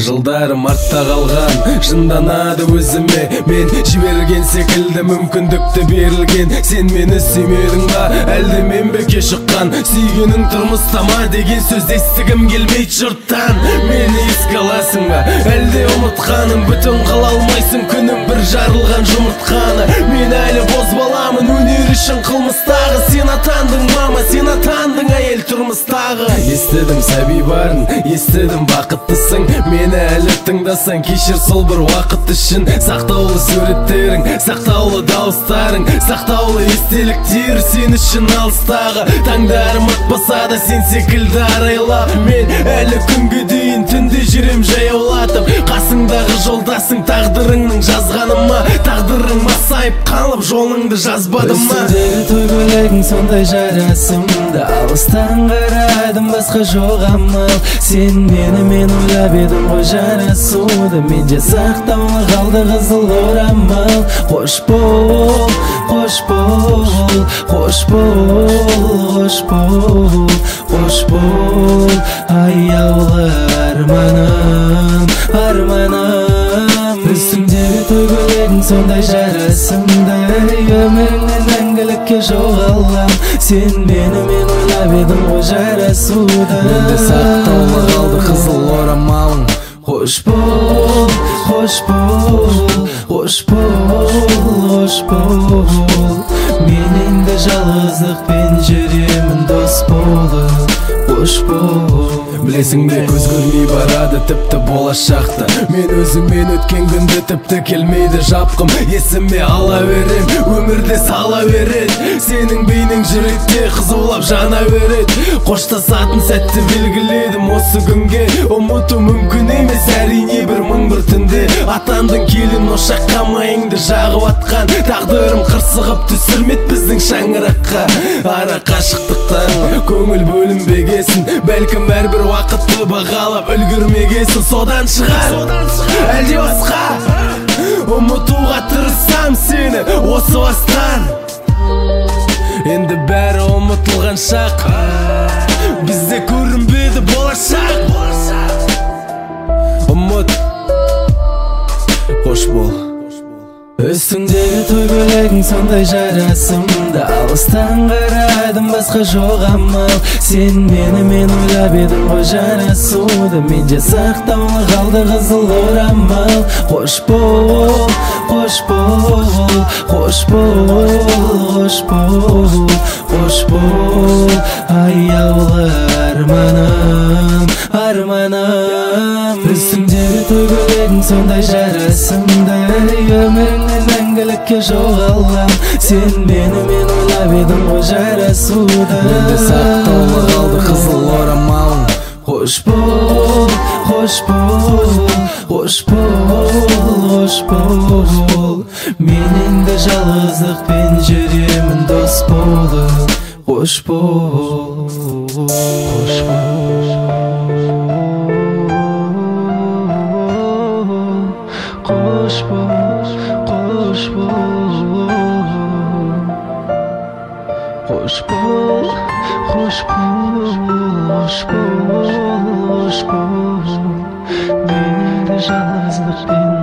Жылдарым артта қалған, жынданады өзіме. Мен жіберген секілді мүмкіндікті берілген. Сен мені сүймедің ба, әлде мен беке шыққан? Сүйгенің тұрмыстама деген сөз естігім келмейді жұрттан. Мені еске аласың ба, әлде ұмытқаным? Бүтін қыла алмайсың күнім бір жарылған жұмыртқаны. Мен әлі бозбаламын, өнер үшін қылмыстағы. Сен атандың мама, сен атандың әйел тұрмыстағы. Естідім сәби барын, естідім бақыттысың. Мені әлі тыңдасаң, кешір сол бір уақыт үшін. Сақтаулы суреттерің, сақтаулы дауыстарың, сақтаулы естеліктер сен үшін алыстағы. Таңдарым атпаса да сен секілді арайлап, мен әлі күнге дейін түнде жүрем жаяулатып. Қасыңдағы жолдасың тағдырыңның жазғаныма, тағдырың масайып қалып жолыңды жазбадым ма? Үстіндегі той көйлегің сондай жарасымды, алыстан қарадым басқа жоқ амал. Сен мен ойлап едім ғой жарасуды, менде сақтаулы қалды қызыл орамал. Қош бол, қош бол, қош бол, қош бол, қош бол, аяулы арманым, арманым. Үстіңдегі той көйлегің сондай жарасымды, өміріңнен мәңгілікке жоғалам. Сен мені ойлап едім ғой жарасуды, менде сақтаулы қалды қызыл орамалың. Қош бол, қош бол, қош бол, қош бол. Мен енді жалғыздықпен жүремін дос болып. Қош бол. Білесің бе, көз көрмей барады тіпті болашақты. Мен өзіммен өткен күнді тіпті келмейді жапқым. Есіме ала берем, өмірде сала беред. Сенің бейнең жүректе қызулап жана беред. Қоштасатын сәтті белгіледім осы күнге. Ұмыту мүмкін емес әрине бір мың бір түнде. Атандың келін ошаққа майыңды жағып атқан. Тағдырым қырсығып түсірмет біздің шаңыраққа. Ара қашықтықтан көңіл бөлінбегесін, бәлкім әрбір уақытты бағалап үлгірмегесін. Содан шығар, әлде басқа ұмытуға тырысам сені осы бастан. Енді бәрі ұмытылған шақ, бізде көрінбеді болашақ. Ұмыт, қош бол. Үстіңдегі той көйлегің сондай жарасымды, алыстан қарадым басқа жоқ амал. Сен мені ойлап едім ғой жарасуды, менде сақтаулы қалды қызыл орамал. Қош бол, қош бол, қош бол, қош бол, қош бол, аяулы арманым, арманым. Үстіңдегі той көйлегің сондай жарасымды, өміріңнен мәңгілікке жоғалам. Сен мені ойлап едім ғой жарасуды, менде сақтаулы қалды қызыл орамалың. Қош бол, қош бол, қош бол, қош бол. Мен енді жалғыздықпен жүремін дос болып. Қош бол, қош бол, қош бол, қош бол, қош бол, қош бол, қош бол, қош бол. Мен енді жалғыздықпен